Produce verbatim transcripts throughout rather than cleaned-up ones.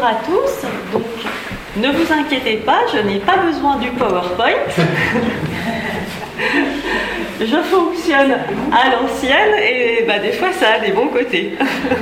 bonjour à tous. Donc, ne vous inquiétez pas, je n'ai pas besoin du PowerPoint. Je fonctionne à l'ancienne et bah, des fois ça a des bons côtés.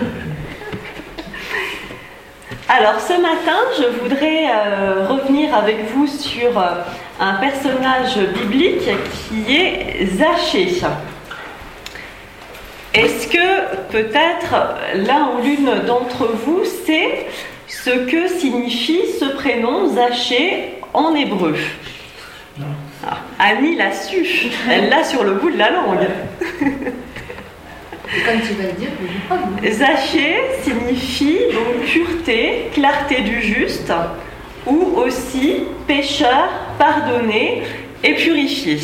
Alors ce matin, je voudrais euh, revenir avec vous sur euh, un personnage biblique qui est Zachée. Est-ce que peut-être l'un ou l'une d'entre vous sait ce que signifie ce prénom Zachée en hébreu? Ah, Annie l'a su, elle l'a sur le bout de la langue. Et comme tu vas le dire, je ne pas. Zachée signifie donc pureté, clarté du juste, ou aussi pécheur, pardonné et purifié.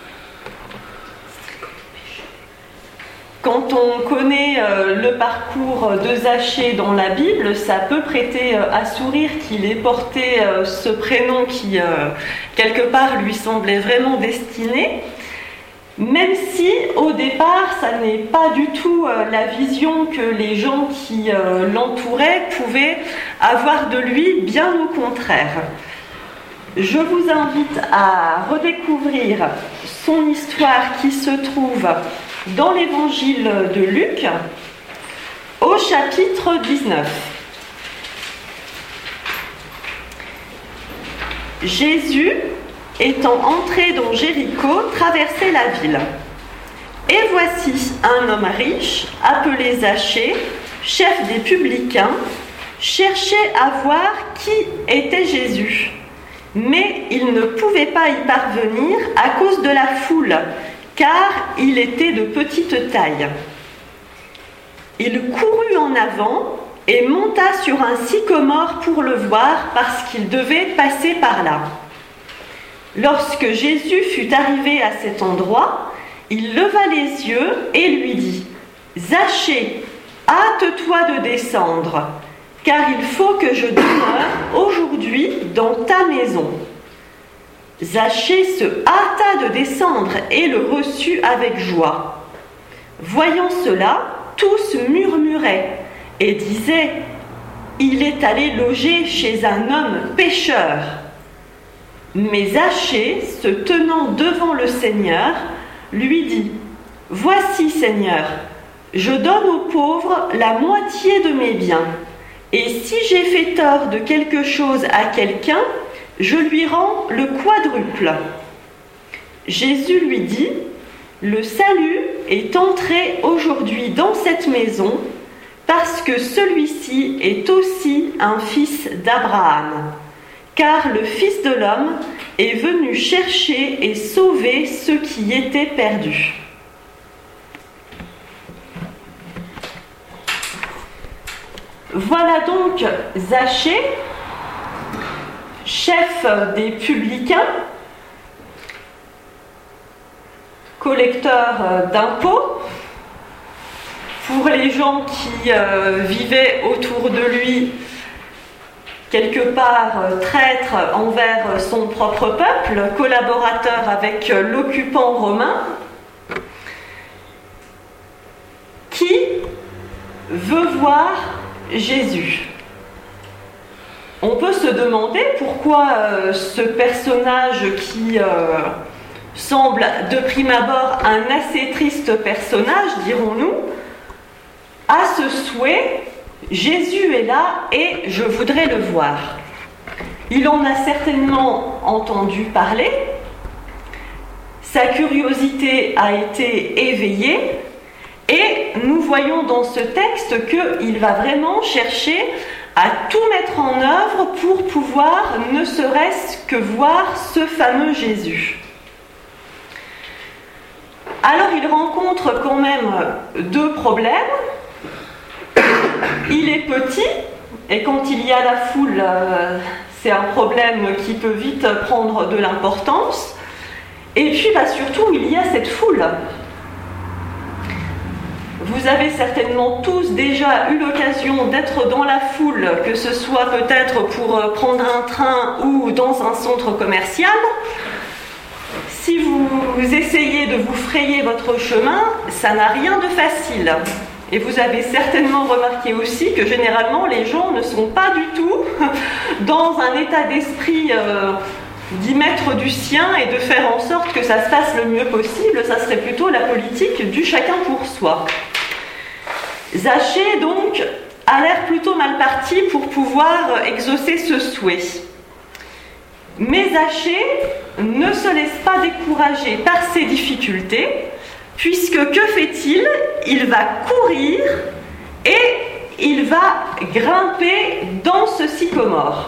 Quand on connaît euh, le parcours de Zachée dans la Bible, ça peut prêter euh, à sourire qu'il ait porté euh, ce prénom qui, euh, quelque part, lui semblait vraiment destiné. Même si, au départ, ça n'est pas du tout euh, la vision que les gens qui euh, l'entouraient pouvaient avoir de lui, bien au contraire. Je vous invite à redécouvrir son histoire qui se trouve dans l'évangile de Luc, au chapitre dix-neuf. Jésus, étant entré dans Jéricho, traversait la ville. Et voici un homme riche, appelé Zachée, chef des publicains, cherchait à voir qui était Jésus. Mais il ne pouvait pas y parvenir à cause de la foule, car il était de petite taille. Il courut en avant et monta sur un sycomore pour le voir, parce qu'il devait passer par là. Lorsque Jésus fut arrivé à cet endroit, il leva les yeux et lui dit : « Zachée, hâte-toi de descendre, car il faut que je demeure aujourd'hui dans ta maison. » Zachée se hâta de descendre et le reçut avec joie. Voyant cela, tous murmuraient et disaient : « Il est allé loger chez un homme pécheur. » Mais Zachée, se tenant devant le Seigneur, lui dit : « Voici, Seigneur, je donne aux pauvres la moitié de mes biens, et si j'ai fait tort de quelque chose à quelqu'un, je lui rends le quadruple. » Jésus lui dit : « Le salut est entré aujourd'hui dans cette maison, parce que celui-ci est aussi un fils d'Abraham. Car le Fils de l'homme est venu chercher et sauver ceux qui étaient perdus. » Voilà donc Zachée, chef des publicains, collecteur d'impôts. Pour les gens qui euh, vivaient autour de lui, quelque part traître envers son propre peuple, collaborateur avec l'occupant romain, qui veut voir Jésus. On peut se demander pourquoi euh, ce personnage qui euh, semble de prime abord un assez triste personnage, dirons-nous, a ce souhait: Jésus est là et je voudrais le voir. Il en a certainement entendu parler, sa curiosité a été éveillée, et nous voyons dans ce texte qu'il va vraiment chercher à tout mettre en œuvre pour pouvoir ne serait-ce que voir ce fameux Jésus. Alors il rencontre quand même deux problèmes. Il est petit, et quand il y a la foule, euh, c'est un problème qui peut vite prendre de l'importance. Et puis bah, surtout, il y a cette foule. Vous avez certainement tous déjà eu l'occasion d'être dans la foule, que ce soit peut-être pour prendre un train ou dans un centre commercial. Si vous essayez de vous frayer votre chemin, ça n'a rien de facile. Et vous avez certainement remarqué aussi que généralement les gens ne sont pas du tout dans un état d'esprit euh, d'y mettre du sien et de faire en sorte que ça se passe le mieux possible, ça serait plutôt la politique du chacun pour soi. Zachée, donc, a l'air plutôt mal parti pour pouvoir exaucer ce souhait. Mais Zachée ne se laisse pas décourager par ces difficultés, puisque que fait-il ? Il va courir et il va grimper dans ce sycomore.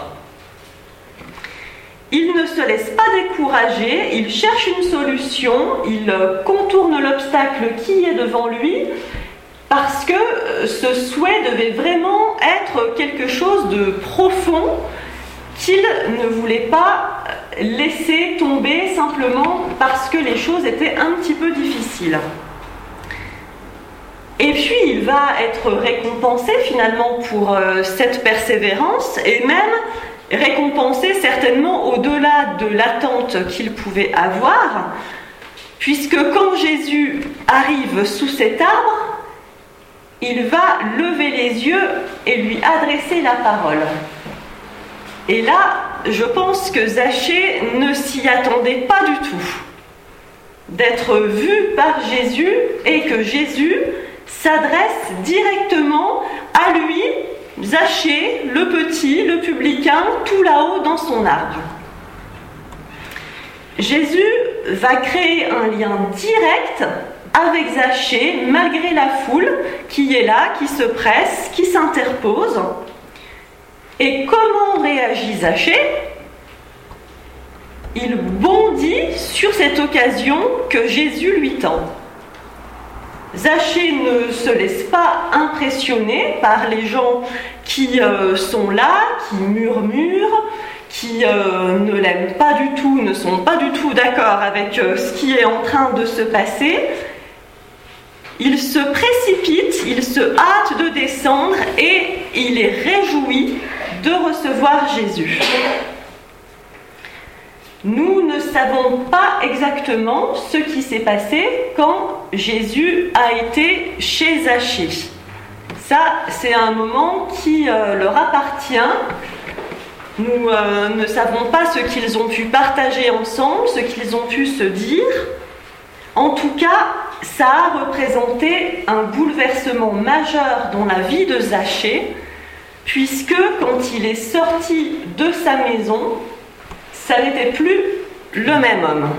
Il ne se laisse pas décourager, il cherche une solution, il contourne l'obstacle qui est devant lui, parce que ce souhait devait vraiment être quelque chose de profond qu'il ne voulait pas laisser tomber simplement parce que les choses étaient un petit peu difficiles. Et puis il va être récompensé finalement pour euh, cette persévérance et même récompensé certainement au-delà de l'attente qu'il pouvait avoir, puisque quand Jésus arrive sous cet arbre, il va lever les yeux et lui adresser la parole. Et là, je pense que Zachée ne s'y attendait pas du tout, d'être vu par Jésus et que Jésus s'adresse directement à lui, Zachée, le petit, le publicain, tout là-haut dans son arbre. Jésus va créer un lien direct avec Zachée, malgré la foule qui est là, qui se presse, qui s'interpose. Et comment réagit Zachée ? Il bondit sur cette occasion que Jésus lui tend. Zachée ne se laisse pas impressionner par les gens qui euh, sont là, qui murmurent, qui euh, ne l'aiment pas du tout, ne sont pas du tout d'accord avec euh, ce qui est en train de se passer. Il se précipite, il se hâte de descendre et il est réjoui de recevoir Jésus. Nous ne savons pas exactement ce qui s'est passé quand Jésus a été chez Zachée. Ça, c'est un moment qui euh, leur appartient. Nous euh, ne savons pas ce qu'ils ont pu partager ensemble, ce qu'ils ont pu se dire. En tout cas, ça a représenté un bouleversement majeur dans la vie de Zachée, puisque quand il est sorti de sa maison, ça n'était plus le même homme.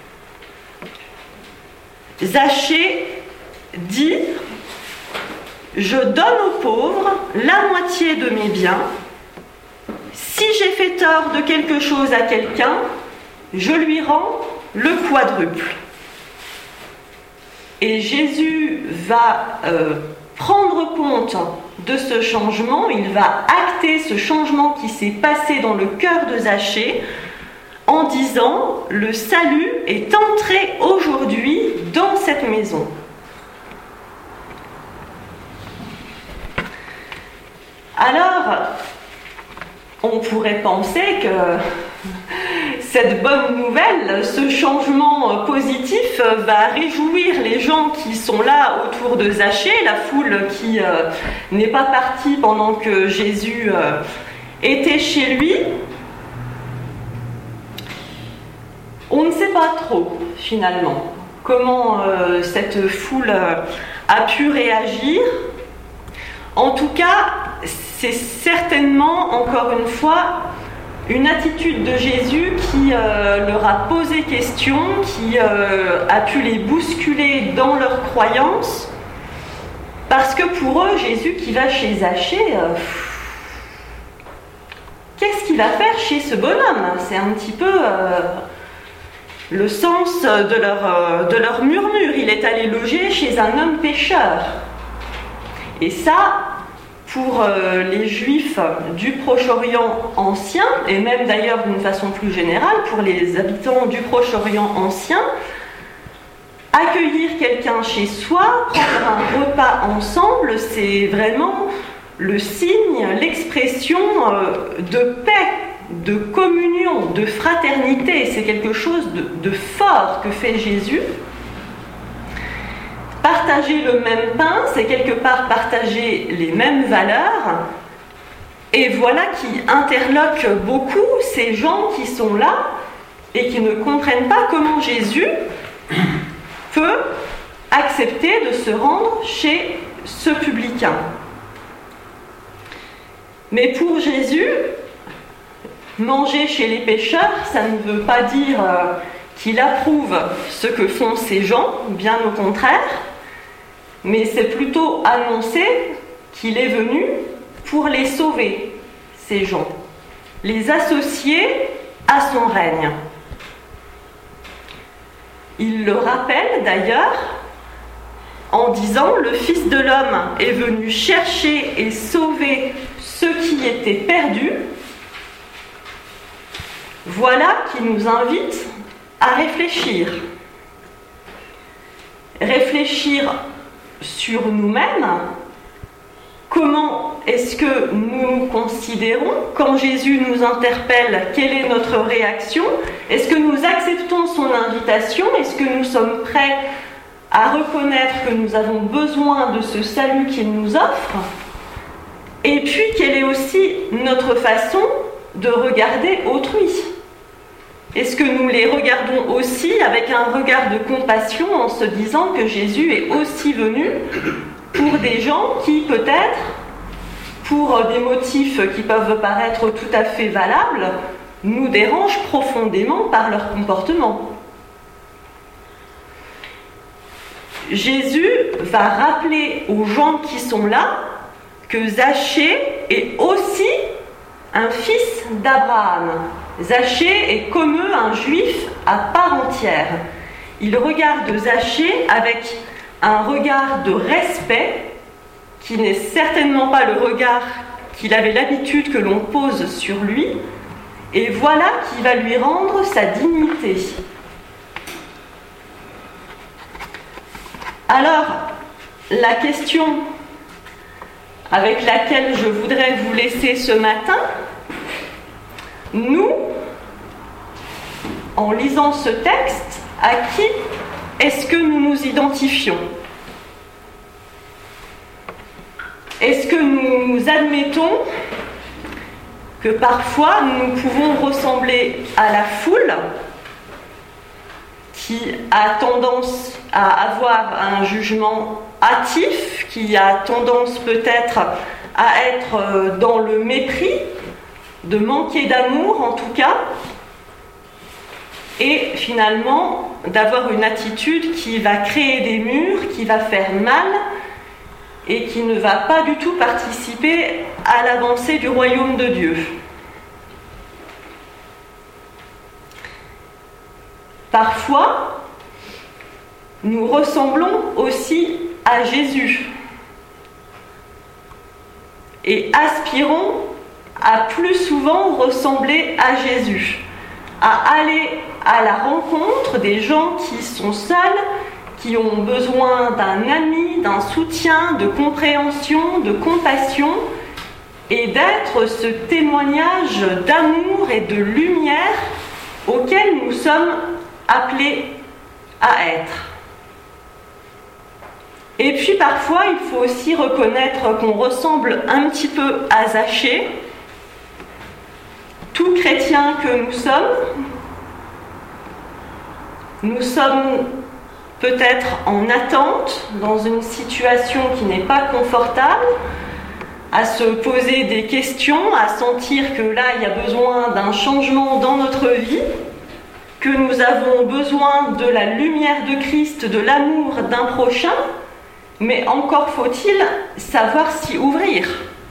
Zachée dit « Je donne aux pauvres la moitié de mes biens. Si j'ai fait tort de quelque chose à quelqu'un, je lui rends le quadruple. » Et Jésus va euh, prendre compte de ce changement, il va acter ce changement qui s'est passé dans le cœur de Zachée en disant « Le salut est entré aujourd'hui dans cette maison. » Alors, on pourrait penser que cette bonne nouvelle, ce changement positif va réjouir les gens qui sont là autour de Zachée, la foule qui euh, n'est pas partie pendant que Jésus euh, était chez lui. On ne sait pas trop, finalement, comment euh, cette foule euh, a pu réagir. En tout cas, c'est certainement, encore une fois, une attitude de Jésus qui euh, leur a posé question, qui euh, a pu les bousculer dans leurs croyances, parce que pour eux, Jésus qui va chez Zachée, euh, qu'est-ce qu'il va faire chez ce bonhomme ? C'est un petit peu euh, le sens de leur, euh, de leur murmure. Il est allé loger chez un homme pécheur. Et ça, pour euh, les Juifs du Proche-Orient ancien, et même d'ailleurs d'une façon plus générale, pour les habitants du Proche-Orient ancien, accueillir quelqu'un chez soi, prendre un repas ensemble, c'est vraiment le signe, l'expression euh, de paix, de communion, de fraternité. C'est quelque chose de, de fort que fait Jésus. Partager le même pain, c'est quelque part partager les mêmes valeurs. Et voilà qui interloque beaucoup ces gens qui sont là et qui ne comprennent pas comment Jésus peut accepter de se rendre chez ce publicain. Mais pour Jésus, manger chez les pécheurs, ça ne veut pas dire euh, qu'il approuve ce que font ces gens, bien au contraire, mais c'est plutôt annoncer qu'il est venu pour les sauver, ces gens, les associer à son règne. Il le rappelle d'ailleurs en disant « Le Fils de l'homme est venu chercher et sauver ceux qui étaient perdus ». Voilà qui nous invite à réfléchir. Réfléchir sur nous-mêmes. Comment est-ce que nous nous considérons? Quand Jésus nous interpelle, quelle est notre réaction? Est-ce que nous acceptons son invitation? Est-ce que nous sommes prêts à reconnaître que nous avons besoin de ce salut qu'il nous offre? Et puis, quelle est aussi notre façon de regarder autrui? Est-ce que nous les regardons aussi avec un regard de compassion en se disant que Jésus est aussi venu pour des gens qui, peut-être, pour des motifs qui peuvent paraître tout à fait valables, nous dérangent profondément par leur comportement? Jésus va rappeler aux gens qui sont là que Zachée est aussi un fils d'Abraham. Zachée est comme eux un juif à part entière. Il regarde Zachée avec un regard de respect qui n'est certainement pas le regard qu'il avait l'habitude que l'on pose sur lui, et voilà qui va lui rendre sa dignité. Alors, la question avec laquelle je voudrais vous laisser ce matin, nous, en lisant ce texte, à qui est-ce que nous nous identifions? Est-ce que nous admettons que parfois nous pouvons ressembler à la foule qui a tendance à avoir un jugement hâtif, qui a tendance peut-être à être dans le mépris, de manquer d'amour en tout cas, et finalement d'avoir une attitude qui va créer des murs, qui va faire mal et qui ne va pas du tout participer à l'avancée du royaume de Dieu. Parfois, nous ressemblons aussi à Jésus et aspirons à plus souvent ressembler à Jésus, à aller à la rencontre des gens qui sont seuls, qui ont besoin d'un ami, d'un soutien, de compréhension, de compassion, et d'être ce témoignage d'amour et de lumière auquel nous sommes appelés à être. Et puis parfois, il faut aussi reconnaître qu'on ressemble un petit peu à Zachée, tout chrétien que nous sommes. Nous sommes peut-être en attente, dans une situation qui n'est pas confortable, à se poser des questions, à sentir que là, il y a besoin d'un changement dans notre vie, que nous avons besoin de la lumière de Christ, de l'amour d'un prochain, mais encore faut-il savoir s'y ouvrir.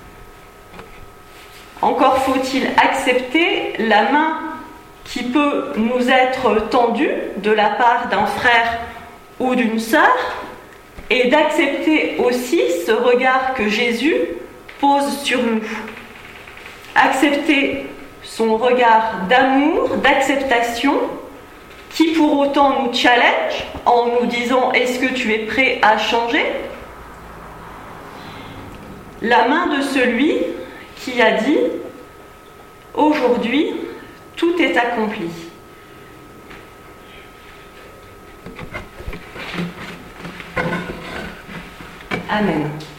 Encore faut-il accepter la main qui peut nous être tendue de la part d'un frère ou d'une sœur, et d'accepter aussi ce regard que Jésus pose sur nous. Accepter son regard d'amour, d'acceptation, qui pour autant nous challenge en nous disant « Est-ce que tu es prêt à changer ?» La main de celui qui a dit « Aujourd'hui, tout est accompli ». Amen.